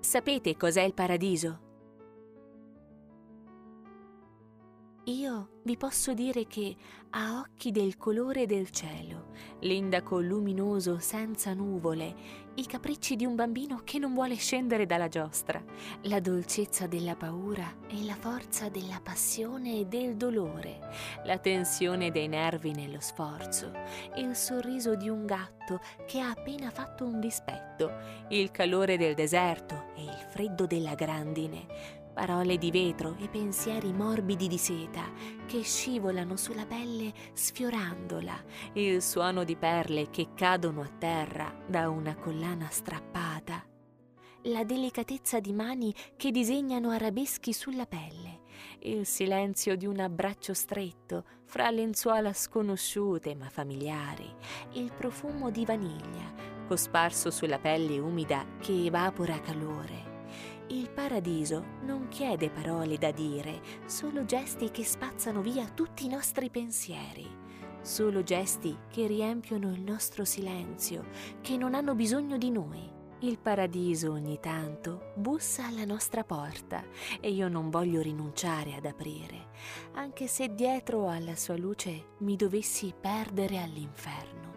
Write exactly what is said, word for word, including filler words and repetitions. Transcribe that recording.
Sapete cos'è il paradiso? Io vi posso dire che ha occhi del colore del cielo, l'indaco luminoso senza nuvole, i capricci di un bambino che non vuole scendere dalla giostra, la dolcezza della paura e la forza della passione e del dolore, la tensione dei nervi nello sforzo, il sorriso di un gatto che ha appena fatto un dispetto, il calore del deserto e il freddo della grandine. Parole di vetro e pensieri morbidi di seta che scivolano sulla pelle sfiorandola, il suono di perle che cadono a terra da una collana strappata, la delicatezza di mani che disegnano arabeschi sulla pelle, il silenzio di un abbraccio stretto fra lenzuola sconosciute ma familiari, il profumo di vaniglia cosparso sulla pelle umida che evapora calore. Il paradiso non chiede parole da dire, solo gesti che spazzano via tutti i nostri pensieri, solo gesti che riempiono il nostro silenzio, che non hanno bisogno di noi. Il paradiso ogni tanto bussa alla nostra porta e io non voglio rinunciare ad aprire, anche se dietro alla sua luce mi dovessi perdere all'inferno.